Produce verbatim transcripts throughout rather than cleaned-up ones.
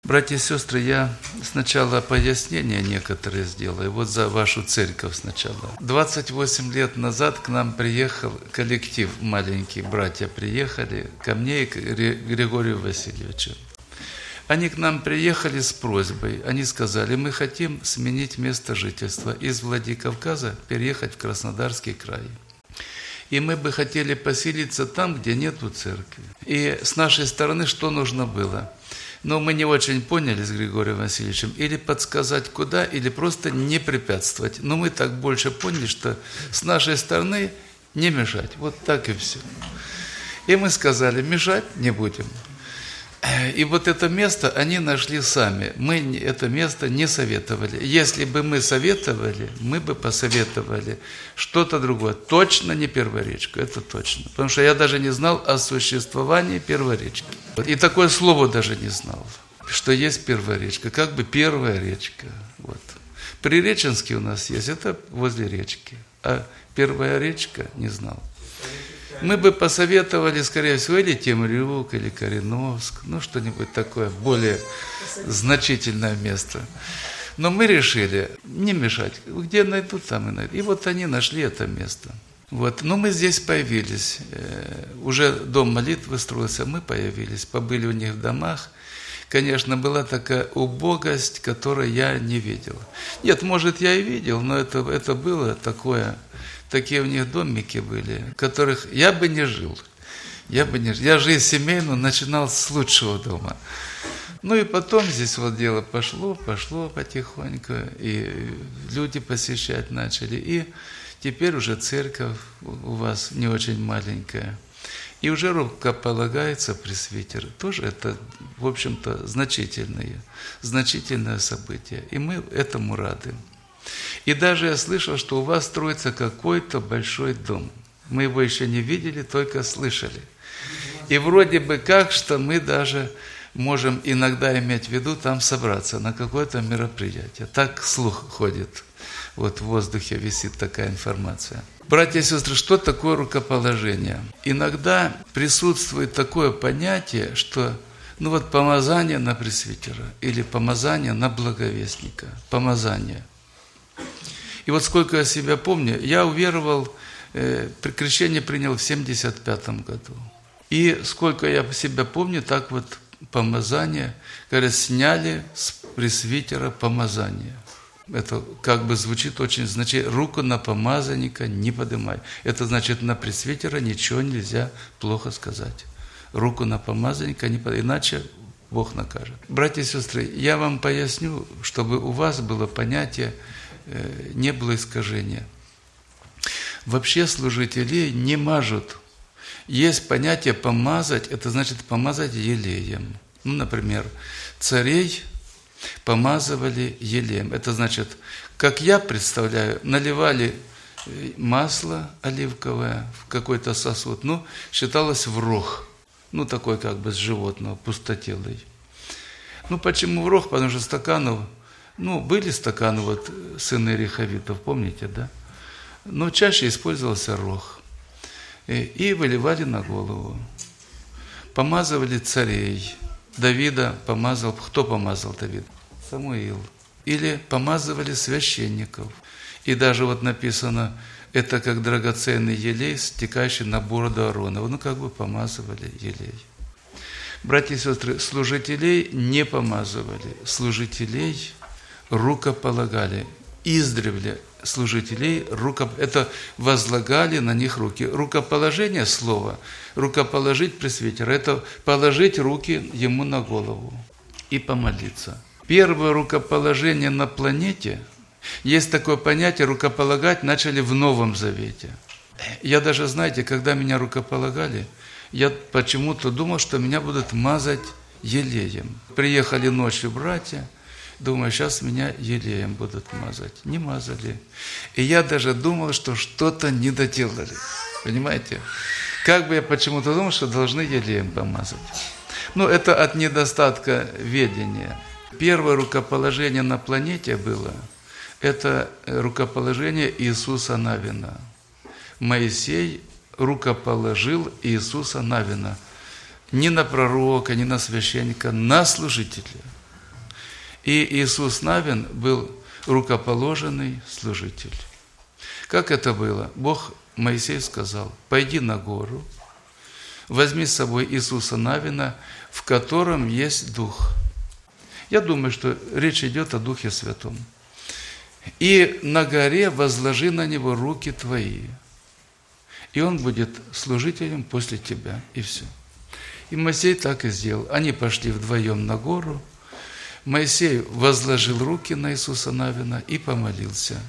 Братья и сестры, я сначала пояснения некоторые сделаю, вот за вашу церковь сначала. двадцать восемь лет назад к нам приехал коллектив, маленькие братья приехали, ко мне и к Григорию Васильевичу. Они к нам приехали с просьбой, они сказали, мы хотим сменить место жительства из Владикавказа переехать в Краснодарский край. И мы бы хотели поселиться там, где нету церкви. И с нашей стороны что нужно было? Но мы не очень поняли с Григорием Васильевичем, или подсказать куда, или просто не препятствовать. Но мы так больше поняли, что с нашей стороны не мешать. Вот так и все. И мы сказали, мешать не будем. И вот это место они нашли сами. Мы это место не советовали. Если бы мы советовали, мы бы посоветовали что-то другое. Точно не Перворечку, это точно. Потому что я даже не знал о существовании Перворечки. И такое слово даже не знал, что есть Перворечка, как бы первая речка. Вот. Приреченский у нас есть, это возле речки. А первая речка не знал. Мы бы посоветовали, скорее всего, или Темрюк, или Кореновск, ну, что-нибудь такое, более значительное место. Но мы решили не мешать. Где найдут, там и найдут. И вот они нашли это место. Вот. Но мы здесь появились. Уже дом молитвы строился, мы появились, побыли у них в домах. Конечно, была такая убогость, которую я не видел. Нет, может, я и видел, но это, это было такое... Такие у них домики были, в которых я бы не жил. Я бы не жил. Я жизнь семейную начинал с лучшего дома. Ну и потом здесь вот дело пошло, пошло потихоньку, и люди посещать начали. И теперь уже церковь у вас не очень маленькая. И уже рукополагается пресвитер. Тоже это, в общем-то, значительное, значительное событие. И мы этому рады. И даже я слышал, что у вас строится какой-то большой дом. Мы его еще не видели, только слышали. И вроде бы как, что мы даже можем иногда иметь в виду там собраться на какое-то мероприятие. Так слух ходит. Вот в воздухе висит такая информация. Братья и сестры, что такое рукоположение? Иногда присутствует такое понятие, что ну вот помазание на пресвитера или помазание на благовестника. Помазание. И вот сколько я себя помню, я уверовал, э, крещение принял в семьдесят пятом году. И сколько я себя помню, так вот помазание, говорят, сняли с пресвитера помазание. Это как бы звучит очень значительно. Руку на помазанника не поднимай. Это значит, на пресвитера ничего нельзя плохо сказать. Руку на помазанника не поднимай, иначе Бог накажет. Братья и сестры, я вам поясню, чтобы у вас было понятие, не было искажения. Вообще служителей не мажут. Есть понятие помазать, это значит помазать елеем. Ну, например, царей помазывали елеем. Это значит, как я представляю, наливали масло оливковое в какой-то сосуд, ну, считалось в рог, ну, такой как бы с животного, пустотелый. Ну, почему в рог? Потому что стаканов, ну, были стаканы, вот, сыны Рехавитов, помните, да? Но чаще использовался рог. И, и выливали на голову. Помазывали царей. Давида помазал, кто помазал Давида? Самуил. Или помазывали священников. И даже вот написано, это как драгоценный елей, стекающий на бороду Аарона. Ну, как бы помазывали елей. Братья и сестры, служителей не помазывали. Служителей рукополагали. Издревле служителей рукоп... это возлагали на них руки. Рукоположение слова, рукоположить пресвитера, это положить руки ему на голову и помолиться. Первое рукоположение на планете, есть такое понятие, рукополагать начали в Новом Завете. Я даже, знаете, когда меня рукополагали, я почему-то думал, что меня будут мазать елеем. Приехали ночью братья, думаю, сейчас меня елеем будут мазать. Не мазали. И я даже думал, что что-то не доделали. Понимаете? Как бы я почему-то думал, что должны елеем помазать. Ну, это от недостатка ведения. Первое рукоположение на планете было, это рукоположение Иисуса Навина. Моисей рукоположил Иисуса Навина. Не на пророка, не на священника, на служителя. И Иисус Навин был рукоположенный служитель. Как это было? Бог Моисею сказал: пойди на гору, возьми с собой Иисуса Навина, в котором есть Дух. Я думаю, что речь идет о Духе Святом. И на горе возложи на него руки твои, и он будет служителем после тебя, и все. И Моисей так и сделал. Они пошли вдвоем на гору. Моисей возложил руки на Иисуса Навина и помолился.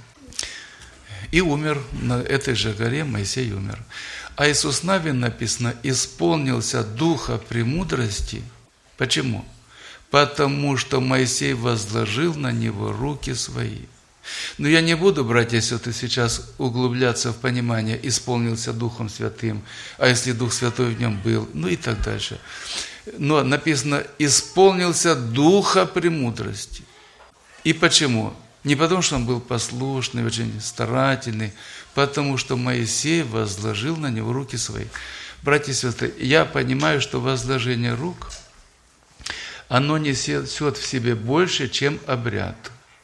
И умер на этой же горе, Моисей умер. А Иисус Навин, написано, исполнился духа премудрости. Почему? Потому что Моисей возложил на него руки свои. Но я не буду, братья и сестры, сейчас углубляться в понимание, исполнился Духом Святым, а если Дух Святой в нем был, ну и так дальше. Но написано, исполнился духа премудрости. И почему? Не потому, что он был послушный, очень старательный, потому что Моисей возложил на него руки свои. Братья и сестры, я понимаю, что возложение рук, оно несет в себе больше, чем обряд.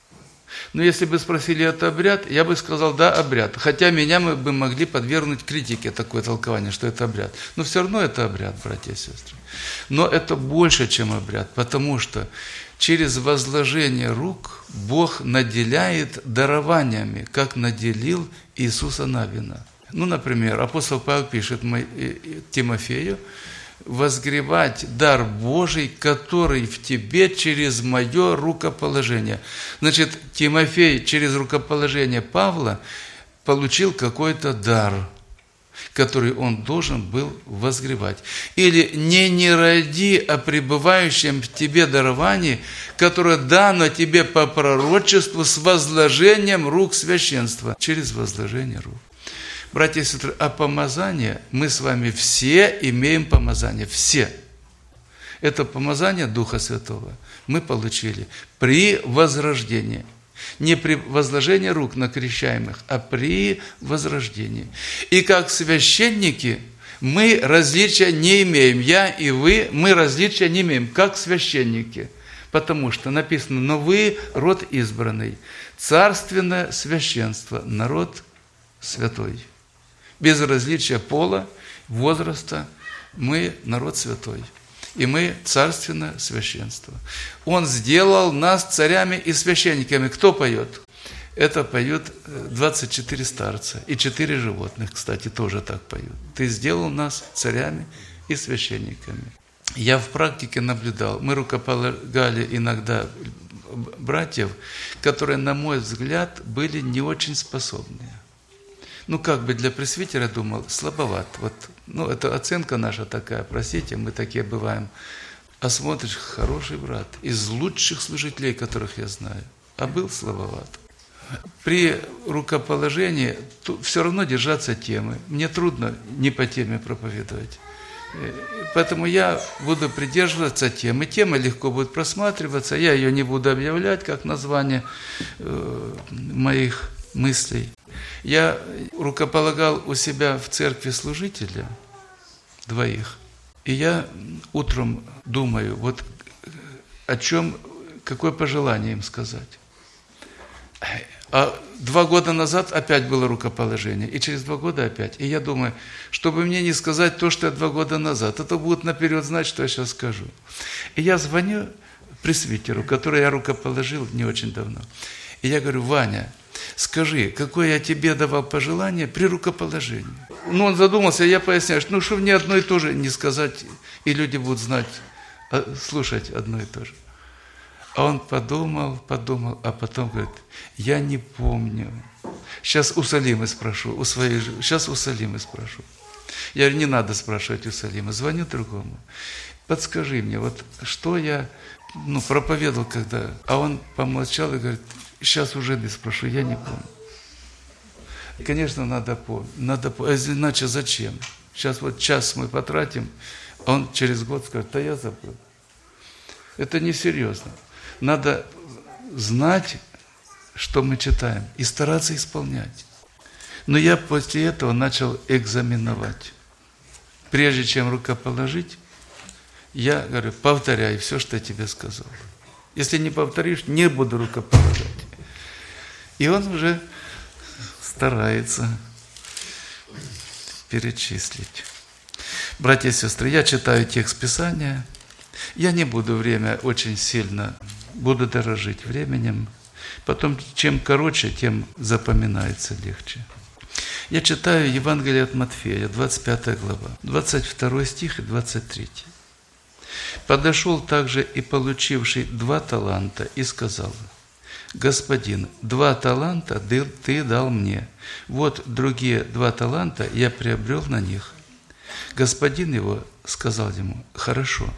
Но если бы спросили, это обряд, я бы сказал, да, обряд. Хотя меня мы бы могли подвергнуть критике такое толкование, что это обряд. Но все равно это обряд, братья и сестры. Но это больше, чем обряд, потому что через возложение рук Бог наделяет дарованиями, как наделил Иисуса Навина. Ну, например, апостол Павел пишет Тимофею: возгревать дар Божий, который в тебе через мое рукоположение. Значит, Тимофей через рукоположение Павла получил какой-то дар, который он должен был возгревать. Или не не ради о пребывающем в тебе даровании, которое дано тебе по пророчеству с возложением рук священства, через возложение рук. Братья и сестры, а помазание, мы с вами все имеем помазание, все. Это помазание Духа Святого мы получили при возрождении. Не при возложении рук на крещаемых, а при возрождении. И как священники мы различия не имеем. Я и вы, мы различия не имеем, как священники. Потому что написано: но вы род избранный, царственное священство, народ святой. Без различия пола, возраста, мы народ святой. И мы царственное священство. Он сделал нас царями и священниками. Кто поет? Это поют двадцать четыре старца. И четыре животных, кстати, тоже так поют. Ты сделал нас царями и священниками. Я в практике наблюдал. Мы рукополагали иногда братьев, которые, на мой взгляд, были не очень способные. Ну, как бы для пресвитера, думал, слабоват. Вот, ну, это оценка наша такая, простите, мы такие бываем. А смотришь, хороший брат, из лучших служителей, которых я знаю, а был слабоват. При рукоположении все равно держаться темы. Мне трудно не по теме проповедовать. Поэтому я буду придерживаться темы. Тема легко будет просматриваться. Я ее не буду объявлять как название э, моих мыслей. Я рукополагал у себя в церкви служителя двоих. И я утром думаю, вот о чем, какое пожелание им сказать. А два года назад опять было рукоположение, и через два года опять. И я думаю, чтобы мне не сказать то, что я два года назад, это будут наперед знать, что я сейчас скажу. И я звоню пресвитеру, который я рукоположил не очень давно. И я говорю: Ваня, скажи, какое я тебе давал пожелание при рукоположении? Ну, он задумался, я поясняю, ну, что мне одно и то же не сказать, и люди будут знать, слушать одно и то же. А он подумал, подумал, а потом говорит: я не помню. Сейчас у Салимы спрошу, у своей, сейчас у Салимы спрошу. Я говорю: не надо спрашивать у Салимы, звоню другому. Подскажи мне, вот что я ну, проповедовал когда? А он помолчал и говорит: сейчас уже не спрошу, я не помню. Конечно, надо помнить, надо помнить, иначе зачем? Сейчас вот час мы потратим, а он через год скажет: да я забыл. Это несерьезно. Надо знать, что мы читаем, и стараться исполнять. Но я после этого начал экзаменовать. Прежде чем рукоположить, я говорю: повторяй все, что я тебе сказал. Если не повторишь, не буду рукополагать. И он уже старается перечислить. Братья и сестры, я читаю текст Писания. Я не буду время очень сильно, буду дорожить временем. Потом, чем короче, тем запоминается легче. Я читаю Евангелие от Матфея, двадцать пятая глава, двадцать второй стих и двадцать третий. «Подошел также и получивший два таланта и сказал: Господин, два таланта ты дал мне, вот другие два таланта я приобрел на них. Господин его сказал ему: хорошо».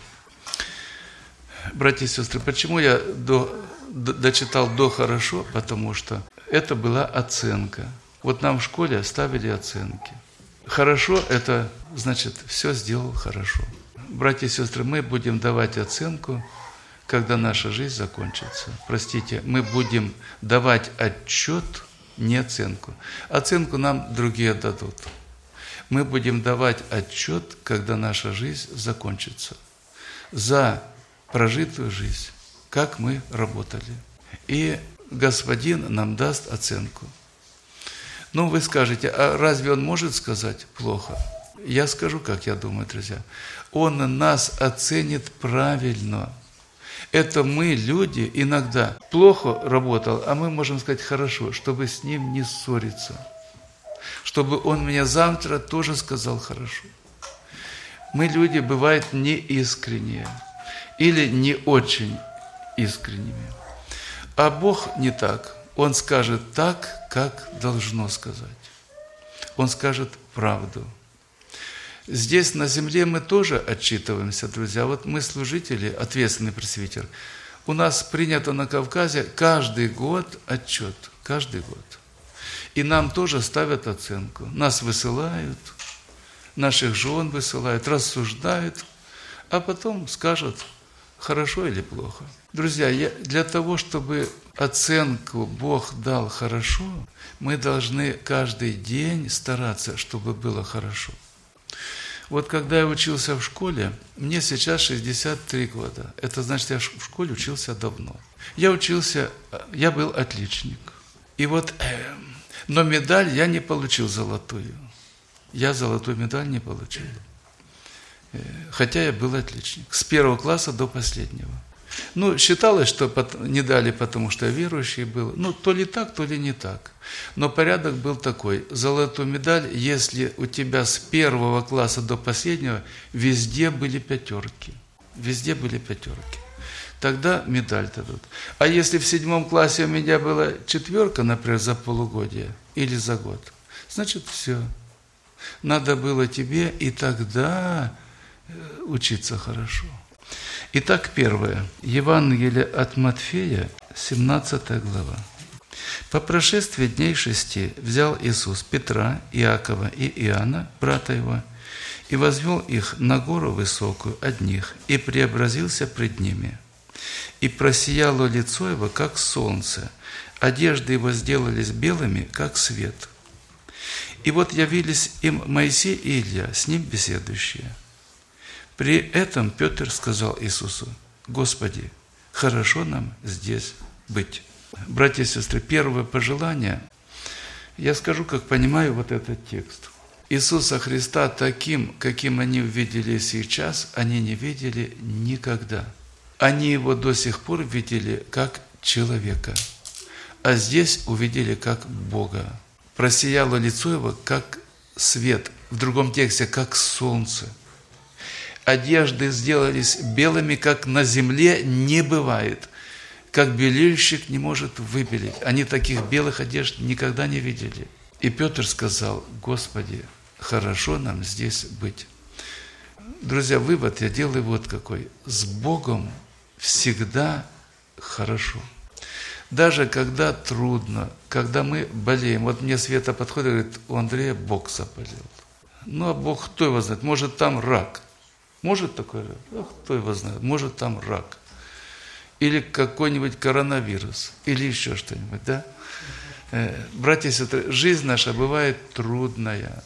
Братья и сестры, почему я до, до, дочитал до «хорошо»? Потому что это была оценка. Вот нам в школе ставили оценки. Хорошо – это значит, все сделал хорошо. Братья и сестры, мы будем давать оценку, когда наша жизнь закончится. Простите, мы будем давать отчет, не оценку. Оценку нам другие дадут. Мы будем давать отчет, когда наша жизнь закончится. За прожитую жизнь, как мы работали. И Господин нам даст оценку. Ну, вы скажете, а разве Он может сказать плохо? Я скажу, как я думаю, друзья. Он нас оценит правильно. Это мы, люди, иногда плохо работал, а мы можем сказать хорошо, чтобы с Ним не ссориться. Чтобы Он мне завтра тоже сказал хорошо. Мы, люди, бывают неискренние или не очень искренними. А Бог не так. Он скажет так, как должно сказать. Он скажет правду. Здесь на земле мы тоже отчитываемся, друзья. Вот мы служители, ответственный пресвитер. У нас принято на Кавказе каждый год отчет. Каждый год. И нам тоже ставят оценку. Нас высылают, наших жен высылают, рассуждают, а потом скажут, хорошо или плохо. Друзья, я, для того, чтобы оценку Бог дал хорошо, мы должны каждый день стараться, чтобы было хорошо. Вот когда я учился в школе, мне сейчас шестьдесят три года. Это значит, я в школе учился давно. Я учился, я был отличник. И вот, э, но медаль я не получил золотую. Я золотую медаль не получил. Э, хотя я был отличник. С первого класса до последнего. Ну, считалось, что не дали, потому что я верующий был. Ну, то ли так, то ли не так. Но порядок был такой. Золотую медаль, если у тебя с первого класса до последнего везде были пятерки. Везде были пятерки. Тогда медаль дадут. А если в седьмом классе у меня была четверка, например, за полугодие или за год, значит, все. Надо было тебе и тогда учиться хорошо. Итак, первое. Евангелие от Матфея, семнадцатая глава. «По прошествии дней шести взял Иисус Петра, Иакова и Иоанна, брата его, и возвел их на гору высокую одних, и преобразился пред ними. И просияло лицо его, как солнце, одежды его сделались белыми, как свет. И вот явились им Моисей и Илья, с ним беседующие. При этом Петр сказал Иисусу: Господи, хорошо нам здесь быть». Братья и сестры, первое пожелание, я скажу, как понимаю вот этот текст. Иисуса Христа таким, каким они увидели сейчас, они не видели никогда. Они Его до сих пор видели как человека, а здесь увидели как Бога. Просияло лицо Его, как свет, в другом тексте, как солнце. Одежды сделались белыми, как на земле не бывает, как белильщик не может выбелить. Они таких белых одежд никогда не видели. И Петр сказал: Господи, хорошо нам здесь быть. Друзья, вывод я делаю вот какой. С Богом всегда хорошо. Даже когда трудно, когда мы болеем. Вот мне Света подходит и говорит: у Андрея Бог заболел. Ну, а Бог, кто его знает? Может, там рак. Может такой рак? А кто его знает? Может, там рак. Или какой-нибудь коронавирус. Или еще что-нибудь, да? Братья и сестры, жизнь наша бывает трудная.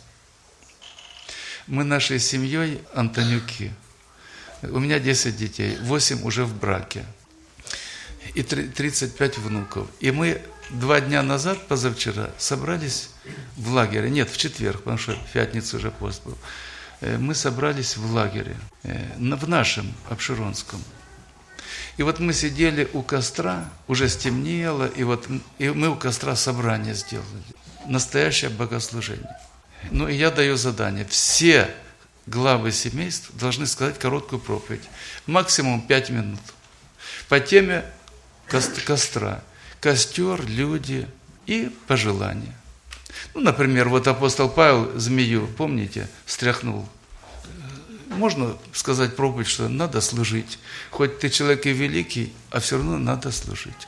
Мы нашей семьей Антонюки. У меня десять детей, восемь уже в браке. и тридцать пять внуков. И мы два дня назад, позавчера, собрались в лагере. Нет, в четверг, потому что в пятницу уже пост был. Мы собрались в лагере, в нашем Обширонском. И вот мы сидели у костра, уже стемнело, и вот и мы у костра собрание сделали. Настоящее богослужение. Ну и я даю задание. Все главы семейств должны сказать короткую проповедь. Максимум пять минут. По теме костра. Костер, люди и пожелания. Ну, например, вот апостол Павел змею, помните, стряхнул. Можно сказать проповедь, что надо служить. Хоть ты человек и великий, а все равно надо служить.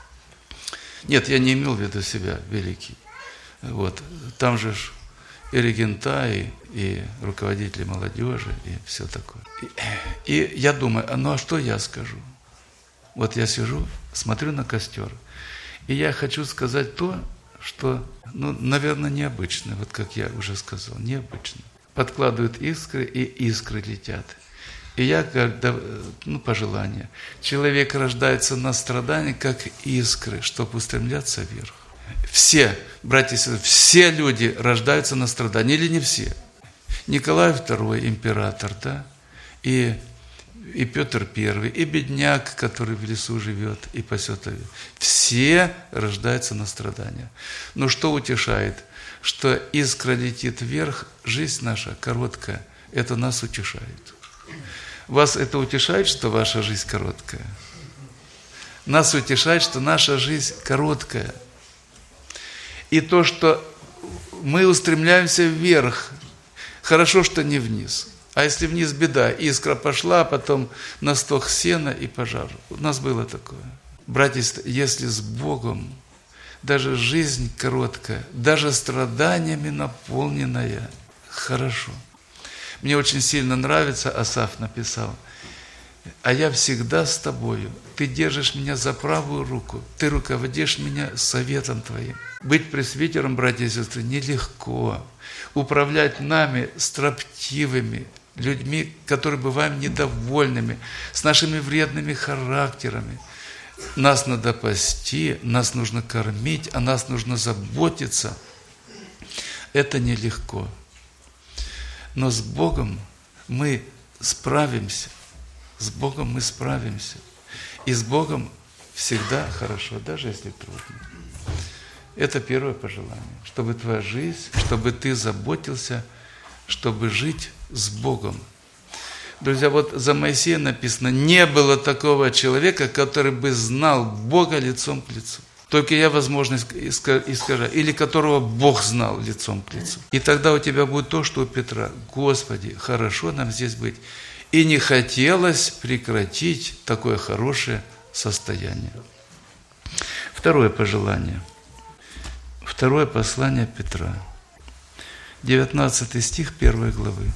Нет, я не имел в виду себя великий. Вот. Там же и регента, и, и руководители молодежи, и все такое. И, и я думаю, а ну а что я скажу? Вот я сижу, смотрю на костер, и я хочу сказать то, что, ну, наверное, необычно, вот как я уже сказал, необычно. Подкладывают искры, и искры летят. И я, когда, ну, пожелание, человек рождается на страдании, как искры, чтобы устремляться вверх. Все, братья и сестры, все люди рождаются на страдании, или не все? Николай второй император, да, и, и Петр Первый, и бедняк, который в лесу живет и пасет овец. Все рождаются на страдания. Но что утешает? Что искра летит вверх, жизнь наша короткая, это нас утешает. Вас это утешает, что ваша жизнь короткая? Нас утешает, что наша жизнь короткая. И то, что мы устремляемся вверх, хорошо, что не вниз. А если вниз, беда. Искра пошла, а потом на стог сена и пожар. У нас было такое. Братья, если с Богом, даже жизнь короткая, даже страданиями наполненная, хорошо. Мне очень сильно нравится, Асаф написал, а я всегда с тобою. Ты держишь меня за правую руку, ты руководишь меня советом твоим. Быть пресвитером, братья и сестры, нелегко. Управлять нами строптивыми людьми, которые бываем недовольными, с нашими вредными характерами. Нас надо пасти, нас нужно кормить, о нас нужно заботиться. Это нелегко. Но с Богом мы справимся. С Богом мы справимся. И с Богом всегда хорошо, даже если трудно. Это первое пожелание. Чтобы твоя жизнь, чтобы ты заботился, чтобы жить с Богом. Друзья, вот за Моисея написано, не было такого человека, который бы знал Бога лицом к лицу. Только я, возможно, искажаю. Или которого Бог знал лицом к лицу. И тогда у тебя будет то, что у Петра. Господи, хорошо нам здесь быть. И не хотелось прекратить такое хорошее состояние. Второе пожелание. Второе послание Петра. девятнадцатый стих первой главы.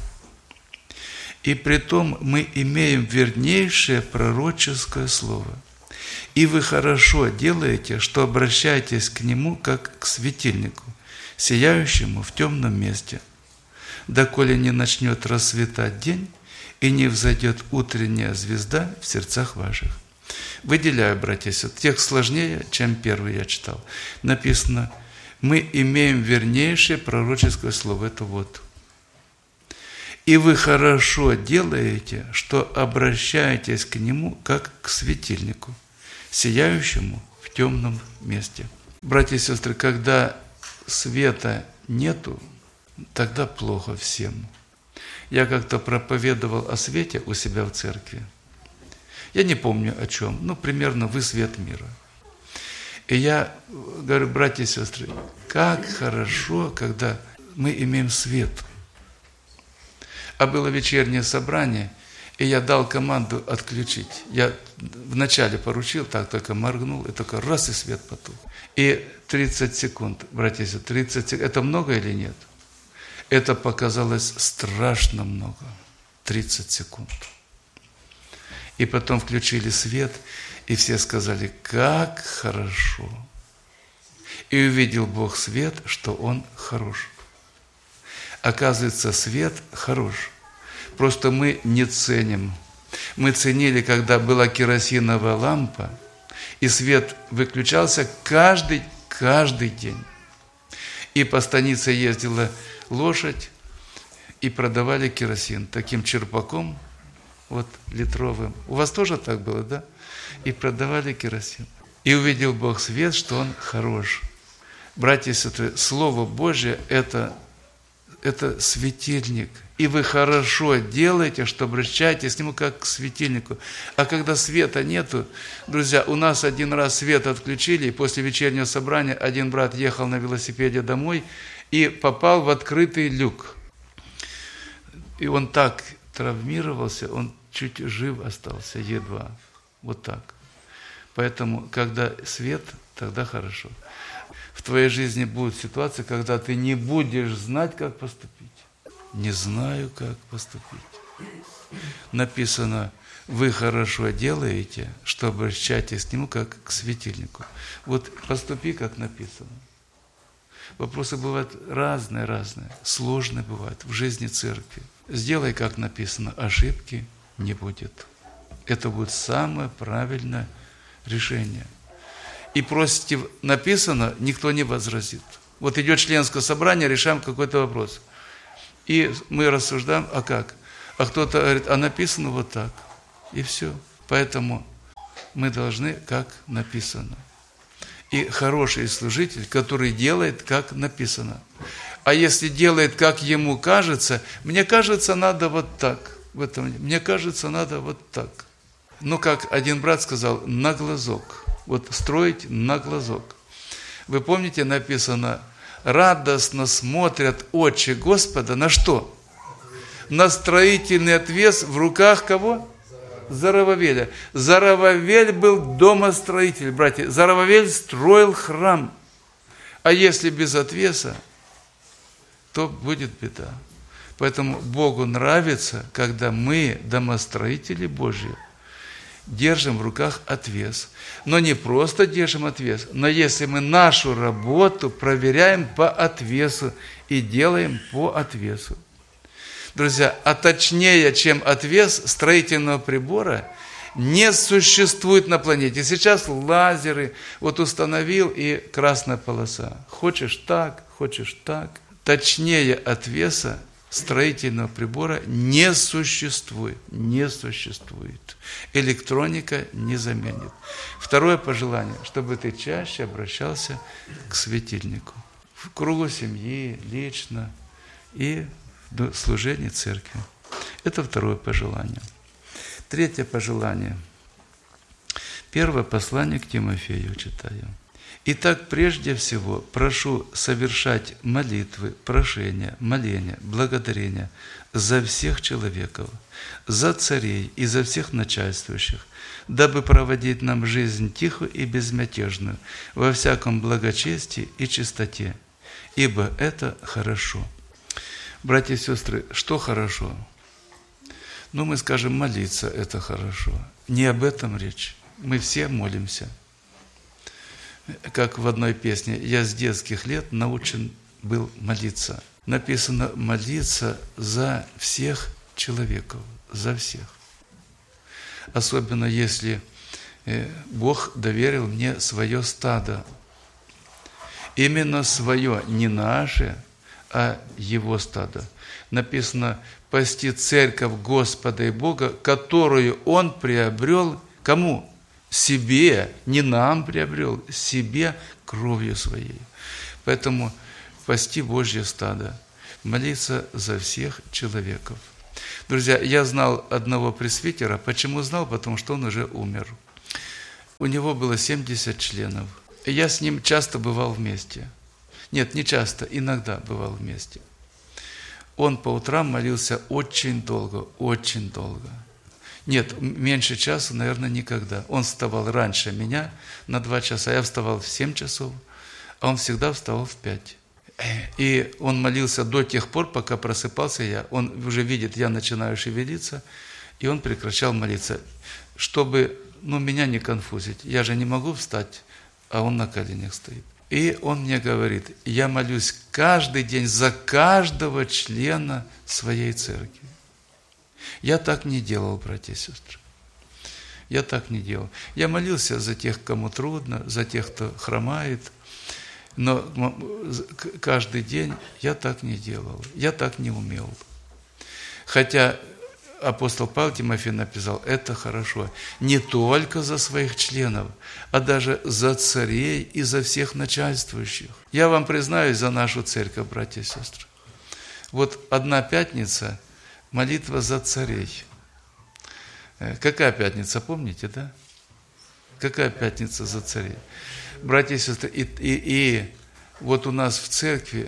«И притом мы имеем вернейшее пророческое слово. И вы хорошо делаете, что обращаетесь к нему, как к светильнику, сияющему в темном месте, доколе не начнет расцветать день, и не взойдет утренняя звезда в сердцах ваших». Выделяю, братья и сестры, текст сложнее, чем первый я читал. Написано, мы имеем вернейшее пророческое слово. Это вот. И вы хорошо делаете, что обращаетесь к нему, как к светильнику, сияющему в темном месте. Братья и сестры, когда света нету, тогда плохо всем. Я как-то проповедовал о свете у себя в церкви. Я не помню о чем, ну, примерно «Вы свет мира». И я говорю, братья и сестры, как хорошо, когда мы имеем свет. А было вечернее собрание, и я дал команду отключить. Я вначале поручил, так только моргнул, и только раз, и свет потух. И тридцать секунд, братья и сестры, тридцать секунд. Это много или нет? Это показалось страшно много. тридцать секунд. И потом включили свет, и все сказали, как хорошо. И увидел Бог свет, что Он хорош. Оказывается, свет хорош. Просто мы не ценим. Мы ценили, когда была керосиновая лампа, И свет выключался каждый, каждый день. И по станице ездила лошадь, и продавали керосин таким черпаком, вот литровым. У вас тоже так было, да? И продавали керосин. И увидел Бог свет, что он хорош. Братья и сестры, Слово Божье – это, это светильник. И вы хорошо делаете, что обращаетесь к нему как к светильнику. А когда света нету, друзья, у нас один раз свет отключили, и после вечернего собрания один брат ехал на велосипеде домой и попал в открытый люк. И он так травмировался, он чуть жив остался, едва. Вот так. Поэтому, когда свет, тогда хорошо. В твоей жизни будет ситуация, когда ты не будешь знать, как поступить. Не знаю, как поступить. Написано, вы хорошо делаете, что обращаетесь к нему, как к светильнику. Вот поступи, как написано. Вопросы бывают разные-разные, сложные бывают в жизни церкви. Сделай, как написано, ошибки не будет. Это будет самое правильное решение. И просите написано, никто не возразит. Вот идет членское собрание, решаем какой-то вопрос. И мы рассуждаем, а как? А кто-то говорит, а написано вот так. И все. Поэтому мы должны, как написано. И хороший служитель, который делает, как написано. А если делает, как ему кажется, мне кажется, надо вот так. В этом, мне кажется, надо вот так. Ну, как один брат сказал, на глазок. Вот строить на глазок. Вы помните, написано, радостно смотрят очи Господа на что? На строительный отвес в руках кого? Зарававеля. Зарававель был домостроитель, братья. Зарававель строил храм. А если без отвеса, то будет беда. Поэтому Богу нравится, когда мы, домостроители Божьи, держим в руках отвес. Но не просто держим отвес, но если мы нашу работу проверяем по отвесу и делаем по отвесу. Друзья, а точнее, чем отвес строительного прибора, не существует на планете. Сейчас лазеры, вот установил и красная полоса. Хочешь так, хочешь так. Точнее отвеса строительного прибора не существует. Не существует. Электроника не заменит. Второе пожелание, чтобы ты чаще обращался к светильнику. В кругу семьи, лично и в служении церкви. Это второе пожелание. Третье пожелание. Первое послание к Тимофею читаю. Итак, прежде всего, прошу совершать молитвы, прошения, моления, благодарения за всех человеков, за царей и за всех начальствующих, дабы проводить нам жизнь тихую и безмятежную, во всяком благочестии и чистоте, ибо это хорошо. Братья и сестры, что хорошо? Ну, мы скажем, молиться – это хорошо. Не об этом речь. Мы все молимся. Как в одной песне, я с детских лет научен был молиться. Написано молиться за всех человеков, за всех. Особенно если Бог доверил мне свое стадо. Именно свое, не наше, а Его стадо. Написано, пасти церковь Господа и Бога, которую Он приобрел кому? Себе, не нам приобрел, себе кровью своей. Поэтому пасти Божье стадо, молиться за всех человеков. Друзья, я знал одного пресвитера. Почему знал? Потому что он уже умер. У него было семьдесят членов. И я с ним часто бывал вместе. Нет, не часто, иногда бывал вместе. Он по утрам молился очень долго, очень долго. Нет, меньше часа, наверное, никогда. Он вставал раньше меня на два часа, я вставал в семь часов, а он всегда вставал в пять. И он молился до тех пор, пока просыпался я. Он уже видит, я начинаю шевелиться, и он прекращал молиться, чтобы, ну, меня не конфузить. Я же не могу встать, а он на коленях стоит. И он мне говорит, я молюсь каждый день за каждого члена своей церкви. Я так не делал, братья и сестры. Я так не делал. Я молился за тех, кому трудно, за тех, кто хромает. Но каждый день я так не делал. Я так не умел. Хотя апостол Павел Тимофею написал, это хорошо. Не только за своих членов, а даже за царей и за всех начальствующих. Я вам признаюсь за нашу церковь, братья и сестры. Вот одна пятница – молитва за царей. Какая пятница, помните, да? Какая пятница за царей? Братья и сестры, и, и, и вот у нас в церкви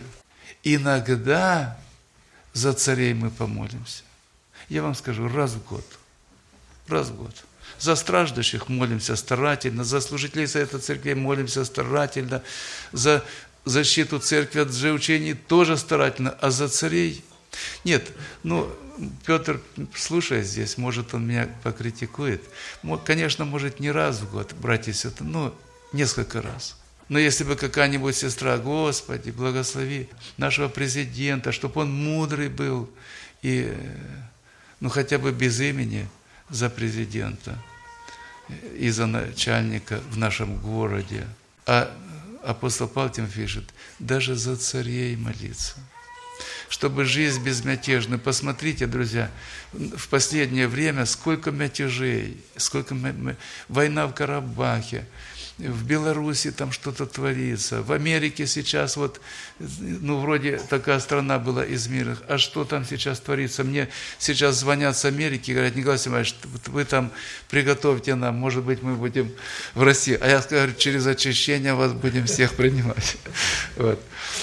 иногда за царей мы помолимся. Я вам скажу, раз в год. Раз в год. За страждущих молимся старательно, за служителей Совета Церкви молимся старательно, за защиту церкви от лжеучений тоже старательно, а за царей нет. Ну, Петр, слушая здесь, может, он меня покритикует. Конечно, может, не раз в год, братья и сестры, но несколько раз. Но если бы какая-нибудь сестра, Господи, благослови нашего президента, чтобы он мудрый был, и, ну, хотя бы без имени за президента и за начальника в нашем городе. А апостол Павел пишет, даже за царей молиться. Чтобы жизнь безмятежна. Посмотрите, друзья, в последнее время сколько мятежей, сколько война в Карабахе, в Беларуси там что-то творится, в Америке сейчас вот, ну, вроде такая страна была из мира, а что там сейчас творится? Мне сейчас звонят с Америки и говорят, Николай Семенович, вы там приготовьте нам, может быть, мы будем в России. А я говорю, через очищение вас будем всех принимать. Вот.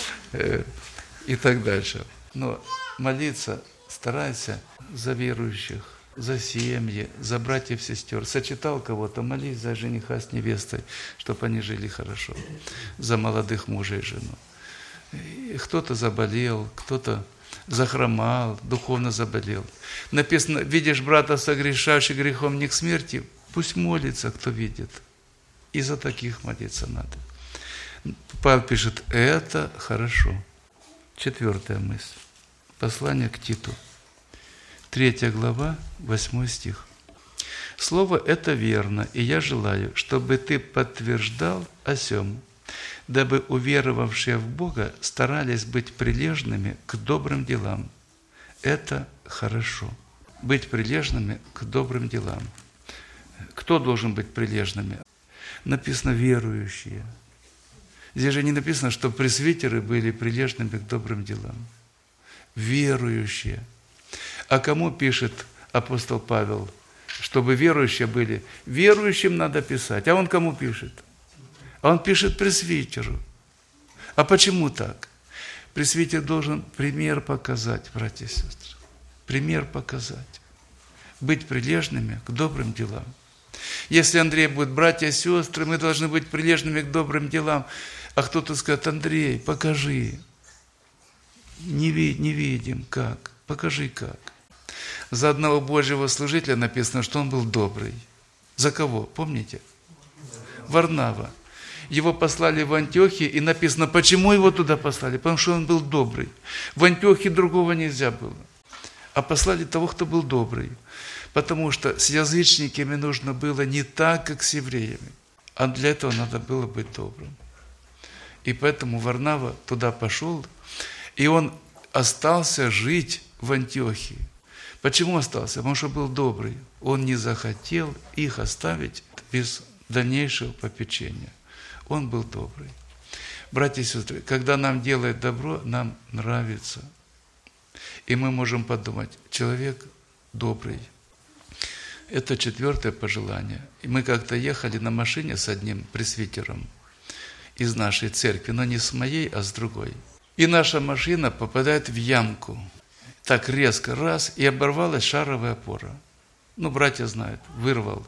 И так дальше. Но молиться старайся за верующих, за семьи, за братьев, сестер. Сочетал кого-то, молись за жениха с невестой, чтобы они жили хорошо. За молодых мужа и жену. И кто-то заболел, кто-то захромал, духовно заболел. Написано, видишь брата согрешающий грехом не к смерти, пусть молится, кто видит. И за таких молиться надо. Павел пишет, это хорошо. Четвертая мысль. Послание к Титу. Третья глава, восьмой стих. Слово это верно, и я желаю, чтобы ты подтверждал о сем, дабы уверовавшие в Бога старались быть прилежными к добрым делам. Это хорошо. Быть прилежными к добрым делам. Кто должен быть прилежными? Написано верующие. Здесь же не написано, что пресвитеры были прилежными к добрым делам. Верующие. А кому пишет апостол Павел? Чтобы верующие были. Верующим надо писать. А он кому пишет? А он пишет пресвитеру. А почему так? Пресвитер должен пример показать, братья и сестры. Пример показать. Быть прилежными к добрым делам. Если Андрей будет, братья и сестры, мы должны быть прилежными к добрым делам. А кто-то скажет, Андрей, покажи. Не, ви, не видим, как. Покажи, как. За одного Божьего служителя написано, что он был добрый. За кого? Помните? Варнава. Его послали в Антиохию, и написано, почему его туда послали? Потому что он был добрый. В Антиохии другого нельзя было. А послали того, кто был добрый. Потому что с язычниками нужно было не так, как с евреями. А для этого надо было быть добрым. И поэтому Варнава туда пошел, и он остался жить в Антиохии. Почему остался? Потому что был добрый. Он не захотел их оставить без дальнейшего попечения. Он был добрый. Братья и сестры, когда нам делают добро, нам нравится. И мы можем подумать, человек добрый. Это четвертое пожелание. И мы как-то ехали на машине с одним пресвитером из нашей церкви, но не с моей, а с другой. И наша машина попадает в ямку. Так резко, раз, и оборвалась шаровая опора. Ну, братья знают, вырвал.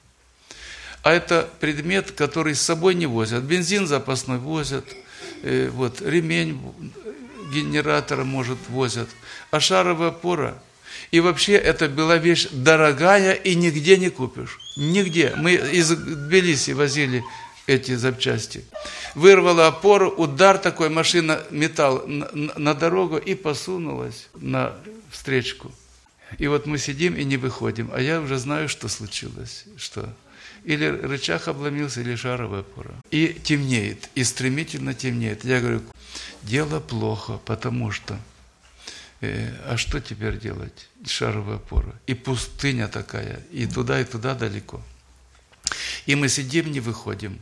А это предмет, который с собой не возят. Бензин запасной возят, э, вот, ремень генератора, может, возят. А шаровая опора. И вообще, это была вещь дорогая, и нигде не купишь. Нигде. Мы из Тбилиси возили эти запчасти. Вырвала опору, удар такой, машина, металл на, на дорогу и посунулась на встречку. И вот мы сидим и не выходим, а я уже знаю, что случилось. Что? Или рычаг обломился, или шаровая опора. И темнеет, и стремительно темнеет. Я говорю, дело плохо, потому что... Э, а что теперь делать? Шаровая опора. И пустыня такая, и туда, и туда далеко. И мы сидим, не выходим.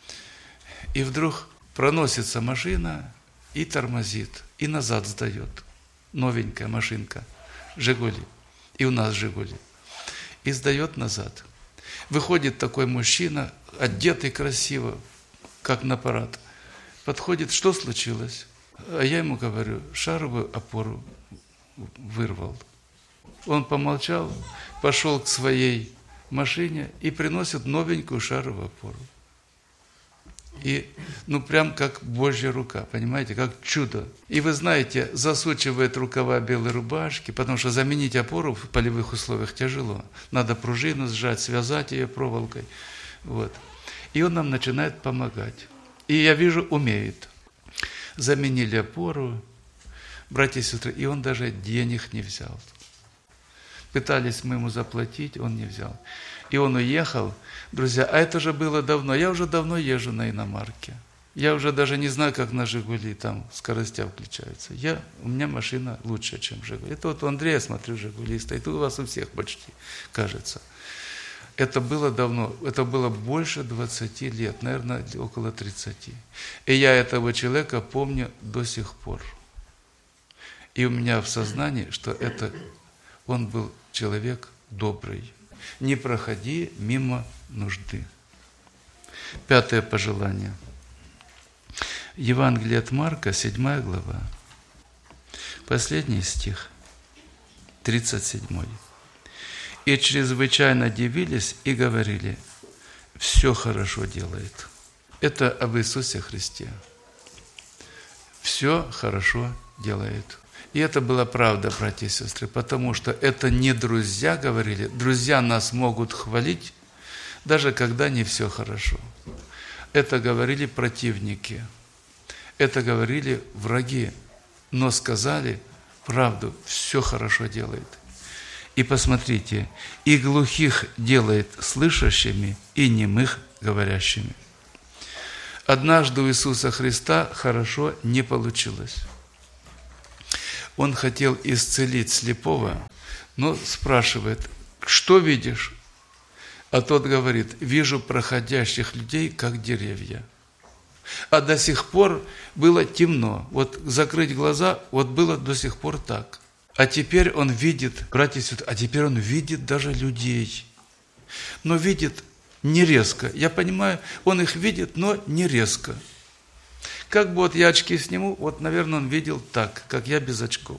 И вдруг проносится машина и тормозит, и назад сдает. Новенькая машинка, «Жигули». И у нас «Жигули». И сдает назад. Выходит такой мужчина, одетый красиво, как на парад. Подходит, что случилось? А я ему говорю, шаровую опору вырвал. Он помолчал, пошел к своей машине и приносит новенькую шаровую опору. И, ну, прям как Божья рука, понимаете, как чудо. И вы знаете, засучивает рукава белой рубашки, потому что заменить опору в полевых условиях тяжело. Надо пружину сжать, связать ее проволокой. Вот. И он нам начинает помогать. И я вижу, умеет. Заменили опору, братья и сестры, и он даже денег не взял. Пытались мы ему заплатить, он не взял. И он уехал. Друзья, а это же было давно. Я уже давно езжу на иномарке. Я уже даже не знаю, как на «Жигули» там скоростя включаются. Я, у меня машина лучше, чем «Жигули». Это вот у Андрея, смотрю, «Жигули» стоит. У вас у всех почти, кажется. Это было давно. Это было больше двадцати лет, наверное, около тридцати. И я этого человека помню до сих пор. И у меня в сознании, что это он был человек добрый. Не проходи мимо нужды. Пятое пожелание. Евангелие от Марка, седьмая глава. Последний стих, тридцать седьмой. И чрезвычайно дивились и говорили, все хорошо делает. Это об Иисусе Христе. Все хорошо делает. И это была правда, братья и сестры, потому что это не друзья говорили. Друзья нас могут хвалить, даже когда не все хорошо. Это говорили противники, это говорили враги, но сказали правду, все хорошо делает. И посмотрите, и глухих делает слышащими, и немых говорящими. Однажды у Иисуса Христа хорошо не получилось. Он хотел исцелить слепого, но спрашивает, что видишь? А тот говорит, вижу проходящих людей, как деревья. А до сих пор было темно. Вот закрыть глаза, вот было до сих пор так. А теперь он видит, братья и сестры, а теперь он видит даже людей. Но видит не резко. Я понимаю, он их видит, но не резко. Как бы вот я очки сниму, вот, наверное, он видел так, как я без очков.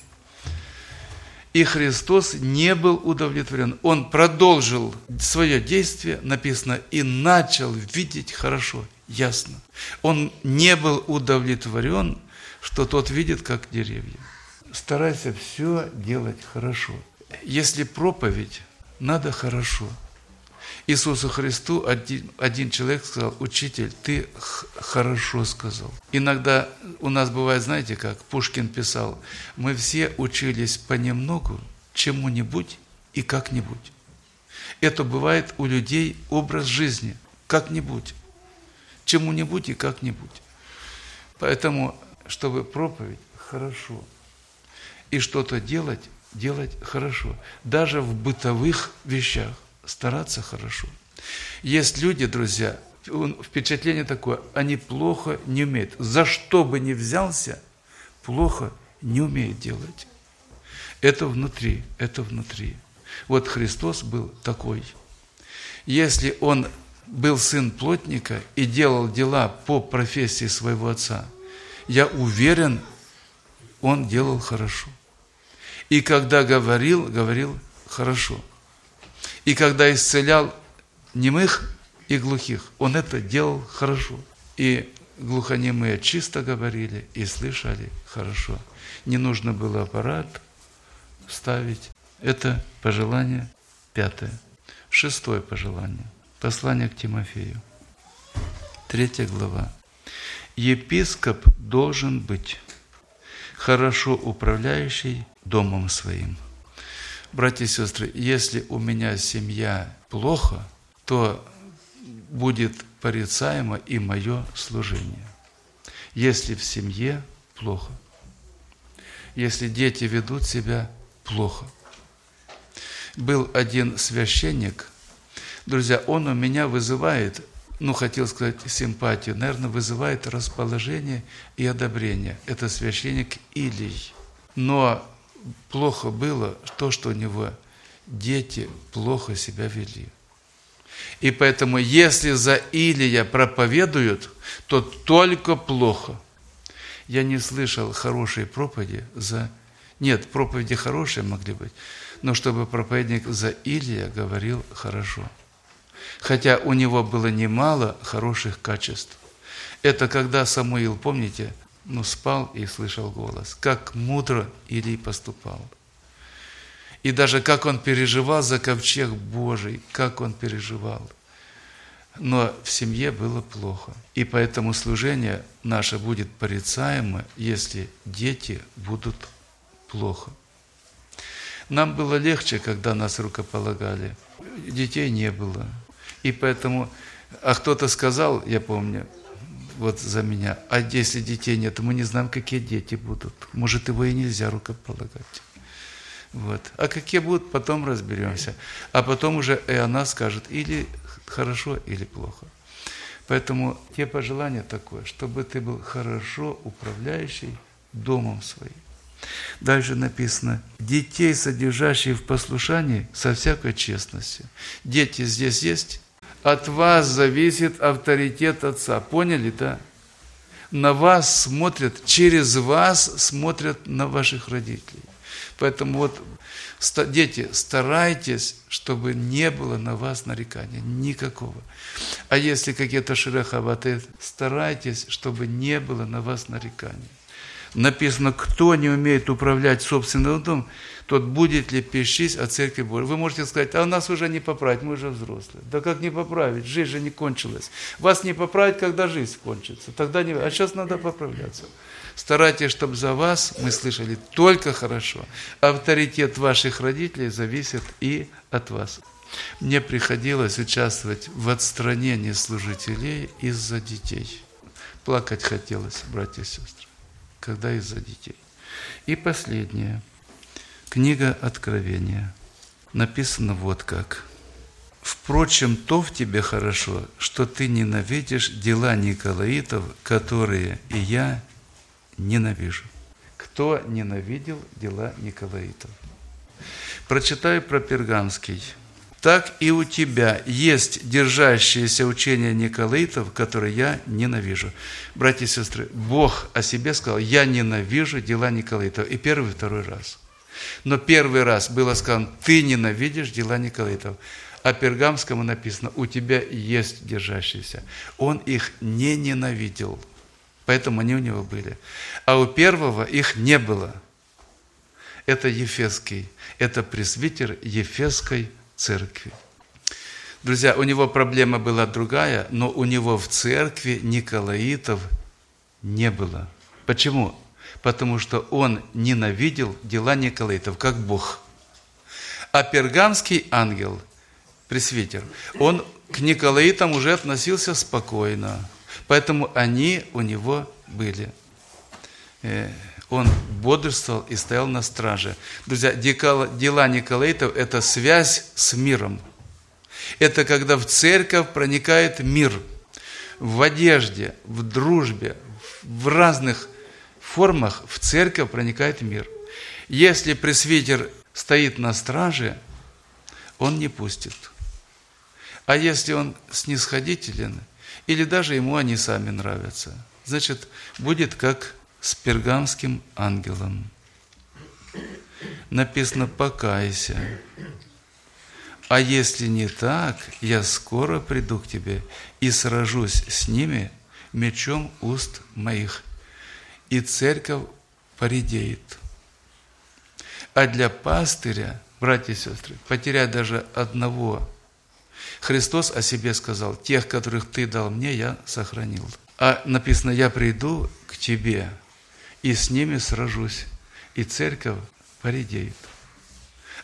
И Христос не был удовлетворен. Он продолжил свое действие, написано, и начал видеть хорошо, ясно. Он не был удовлетворен, что тот видит, как деревья. Старайся все делать хорошо. Если проповедь, надо хорошо. Иисусу Христу один, один человек сказал, учитель, ты хорошо сказал. Иногда у нас бывает, знаете как, Пушкин писал, мы все учились понемногу, чему-нибудь и как-нибудь. Это бывает у людей образ жизни, как-нибудь, чему-нибудь и как-нибудь. Поэтому, чтобы проповедь хорошо и что-то делать, делать хорошо, даже в бытовых вещах. Стараться хорошо. Есть люди, друзья, впечатление такое, они плохо не умеют. За что бы ни взялся, плохо не умеет делать. Это внутри, это внутри. Вот Христос был такой. Если Он был сын плотника и делал дела по профессии своего отца, я уверен, Он делал хорошо. И когда говорил, говорил хорошо. И когда исцелял немых и глухих, он это делал хорошо. И глухонемые чисто говорили и слышали хорошо. Не нужно было аппарат ставить. Это пожелание пятое. Шестое пожелание. Послание к Тимофею. Третья глава. Епископ должен быть хорошо управляющий домом своим, Братья и сестры, если у меня семья плохо, то будет порицаемо и мое служение. Если в семье плохо, если дети ведут себя плохо. Был один священник, друзья, он у меня вызывает, ну, хотел сказать, симпатию, наверное, вызывает расположение и одобрение. Это священник Илий. Но плохо было то, что у него дети плохо себя вели. И поэтому, если за Илия проповедуют, то только плохо. Я не слышал хорошей проповеди за... Нет, проповеди хорошие могли быть, но чтобы проповедник за Илия говорил хорошо. Хотя у него было немало хороших качеств. Это когда Самуил, помните, ну, спал и слышал голос. Как мудро Илий поступал. И даже как он переживал за ковчег Божий, как он переживал. Но в семье было плохо. И поэтому служение наше будет порицаемо, если дети будут плохо. Нам было легче, когда нас рукополагали. Детей не было. И поэтому, а кто-то сказал, я помню, вот за меня, а если детей нет, мы не знаем, какие дети будут. Может, его и нельзя рукополагать. Вот. А какие будут, потом разберемся. А потом уже и она скажет, или хорошо, или плохо. Поэтому те пожелания такое, чтобы ты был хорошо управляющий домом своим. Дальше написано, детей, содержащих в послушании, со всякой честностью. Дети здесь есть? От вас зависит авторитет отца. Поняли, да? На вас смотрят, через вас смотрят на ваших родителей. Поэтому вот, дети, старайтесь, чтобы не было на вас нарекания, никакого. А если какие-то шероховатые, старайтесь, чтобы не было на вас нареканий. Написано, кто не умеет управлять собственным домом, тот будет ли пищись о Церкви Божией. Вы можете сказать, а нас уже не поправить, мы уже взрослые. Да как не поправить? Жизнь же не кончилась. Вас не поправить, когда жизнь кончится. Тогда не... А сейчас надо поправляться. Старайтесь, чтобы за вас мы слышали только хорошо. Авторитет ваших родителей зависит и от вас. Мне приходилось участвовать в отстранении служителей из-за детей. Плакать хотелось, братья и сестры, когда из-за детей. И последнее. Книга Откровения. Написано вот как. «Впрочем, то в тебе хорошо, что ты ненавидишь дела Николаитов, которые и я ненавижу». Кто ненавидел дела Николаитов? Прочитаю про Пергамский. «Так и у тебя есть держащиеся учения Николаитов, которые я ненавижу». Братья и сестры, Бог о себе сказал, я ненавижу дела Николаитов. И первый, и второй раз. Но первый раз было сказано, ты ненавидишь дела Николаитов. А Пергамскому написано, у тебя есть держащиеся. Он их не ненавидел. Поэтому они у него были. А у первого их не было. Это Ефесский. Это пресвитер Ефесской церкви. Друзья, у него проблема была другая, но у него в церкви Николаитов не было. Почему? Потому что он ненавидел дела Николаитов, как Бог. А пергамский ангел, пресвитер, он к Николаитам уже относился спокойно. Поэтому они у него были. Он бодрствовал и стоял на страже. Друзья, дела Николаитов – это связь с миром. Это когда в церковь проникает мир. В одежде, в дружбе, в разных формах в церковь проникает мир. Если пресвитер стоит на страже, он не пустит. А если он снисходителен, или даже ему они сами нравятся, значит, будет как с пергамским ангелом. Написано, покайся. А если не так, я скоро приду к тебе и сражусь с ними мечом уст моих. И церковь поредеет. А для пастыря, братья и сестры, потерять даже одного. Христос о себе сказал, тех, которых ты дал мне, я сохранил. А написано, я приду к тебе и с ними сражусь, и церковь поредеет.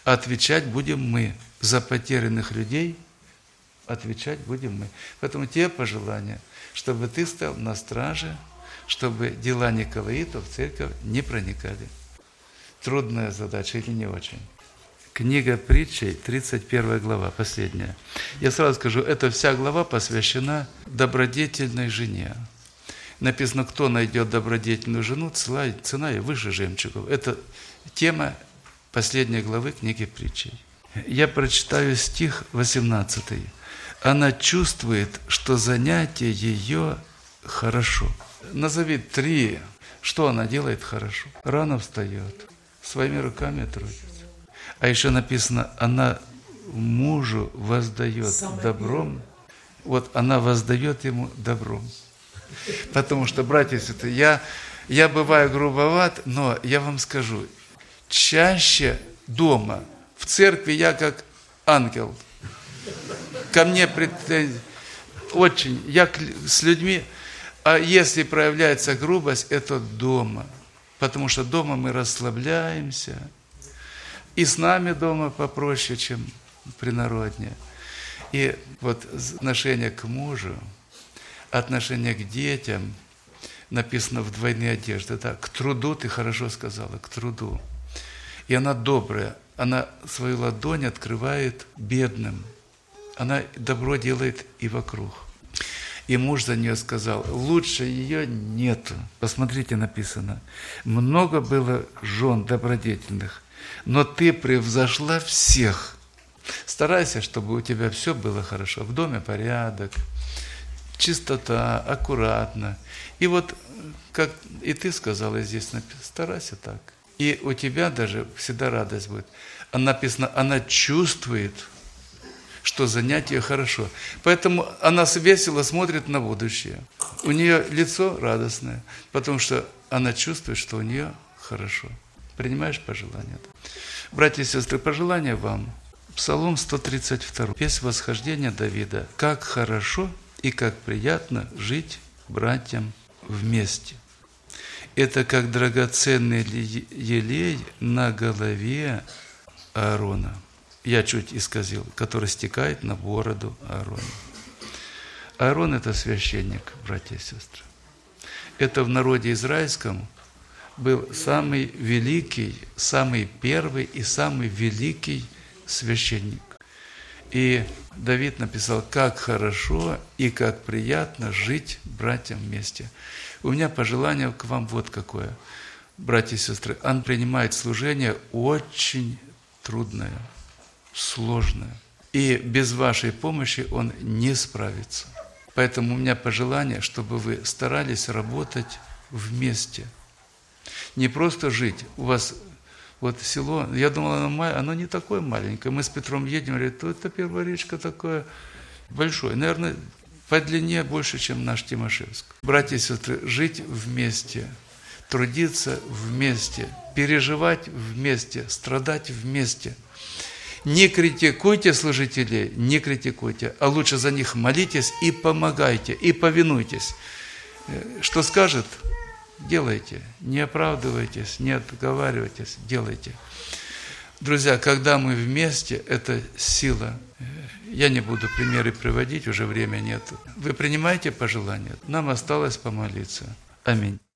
Отвечать будем мы. За потерянных людей отвечать будем мы. Поэтому те пожелания, чтобы ты стал на страже, чтобы дела николаитов в церковь не проникали. Трудная задача или не очень? Книга притчей, тридцать первая глава, последняя. Я сразу скажу, эта вся глава посвящена добродетельной жене. Написано, кто найдет добродетельную жену, цена ей выше жемчугов. Это тема последней главы книги притчей. Я прочитаю стих восемнадцатый. Она чувствует, что занятие ее хорошо. Назови три, что она делает хорошо. Рано встает, своими руками трудится. А еще написано, она мужу воздает добром. Вот она воздает ему добром. Потому что, братья и сестры, я, я бываю грубоват, но я вам скажу, чаще дома, в церкви я как ангел. Ко мне претензии. Очень. Я с людьми, а если проявляется грубость, это дома. Потому что дома мы расслабляемся. И с нами дома попроще, чем принароднее. И вот отношение к мужу, отношение к детям, написано в двойной одежде. Да, к труду, ты хорошо сказала, к труду. И она добрая, она свою ладонь открывает бедным. Она добро делает и вокруг. И муж за нее сказал, лучше ее нету. Посмотрите, написано, много было жен добродетельных, но ты превзошла всех. Старайся, чтобы у тебя все было хорошо. В доме порядок, чистота, аккуратно. И вот, как и ты сказала здесь, старайся так. И у тебя даже всегда радость будет. А написано, она чувствует, что занятие хорошо. Поэтому она весело смотрит на будущее. У нее лицо радостное, потому что она чувствует, что у нее хорошо. Принимаешь пожелания? Братья и сестры, пожелания вам. Псалом сто тридцать два. Песнь восхождения Давида. Как хорошо и как приятно жить братьям вместе. Это как драгоценный елей на голове Аарона. Я чуть исказил, который стекает на бороду Аарона. Аарон – это священник, братья и сестры. Это в народе израильском был самый великий, самый первый и самый великий священник. И Давид написал, как хорошо и как приятно жить братьям вместе. У меня пожелание к вам вот какое. Братья и сестры, он принимает служение очень трудное, сложное. И без вашей помощи он не справится. Поэтому у меня пожелание, чтобы вы старались работать вместе. Не просто жить. У вас вот село, я думал, оно, оно не такое маленькое. Мы с Петром едем, говорит, это первая речка такое большое. Наверное, по длине больше, чем наш Тимошевск. Братья и сестры, жить вместе, трудиться вместе, переживать вместе, страдать вместе. Не критикуйте служителей, не критикуйте, а лучше за них молитесь и помогайте, и повинуйтесь. Что скажет, делайте, не оправдывайтесь, не отговаривайтесь, делайте. Друзья, когда мы вместе, это сила. Я не буду примеры приводить, уже времени нет. Вы принимаете пожелания? Нам осталось помолиться. Аминь.